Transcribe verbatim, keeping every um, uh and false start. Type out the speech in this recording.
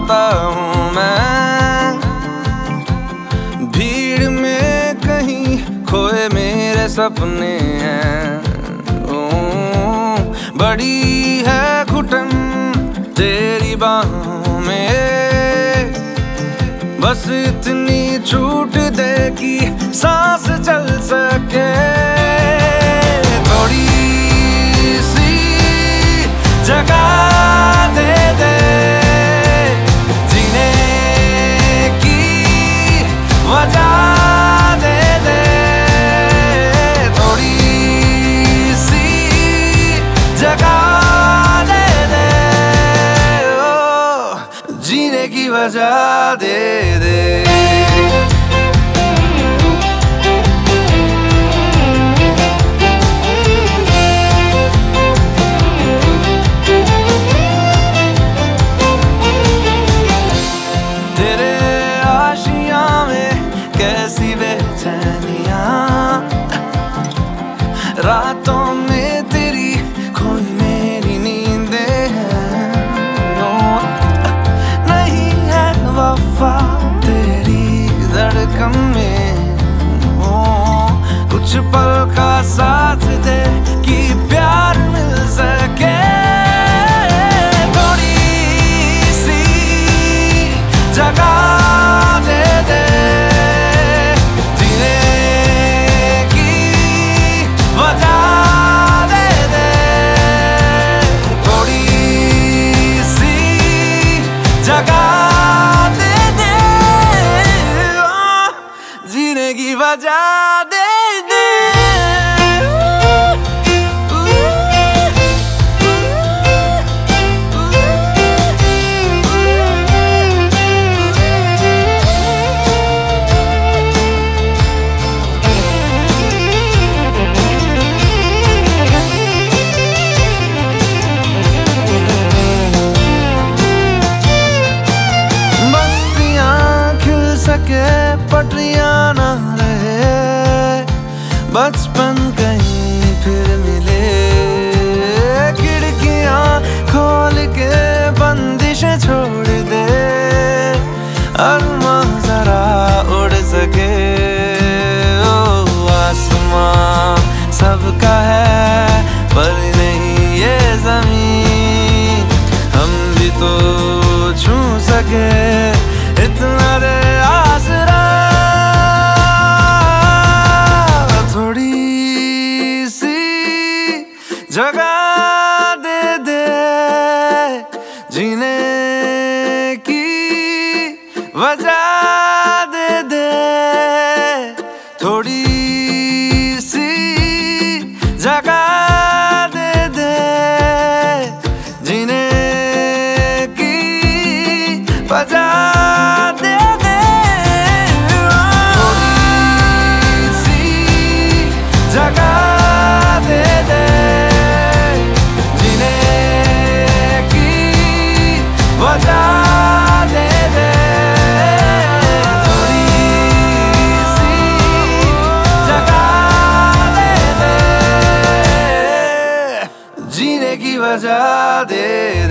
आता हूँ मैं, भीड़ में कहीं खोए मेरे सपने हैं। ओ, बड़ी है घुटन तेरी बाहों में, बस इतनी छूट दे कि सांस चल सके। थोड़ी सी जगह दे दे जीने की वजह दे दे, थोड़ी सी जगह दे दे, ओ जीने की वजह दे दे। कैसी बेचैनियां रातों में तेरी खोई मेरी नींदें हैं। नहीं है वफा तेरी धड़कन में, ओ कुछ पल का साथ दे कि प्यार मिल सके। थोड़ी सी जगह दे दे की वजह दे दे। बस्तियां खिल सके पटरियां ना रहे, बचपन कहीं फिर मिले, खिड़कियां खोल के बंदिशें छोड़ दे, अरमां जरा उड़ सके। ओ आसमां सबका है पर नहीं ये जमीन, हम भी तो छू सके इतना दे आसरा। थोड़ी सी जगह दे दे जीने की वजह दे दे, थोड़ी सी जगह दे दे जीने की वजह दे दे, थोड़ी सी जगह दे दे जीने की वजह दे दे, थोड़ी सी जगह दे दे जीने की वजह दे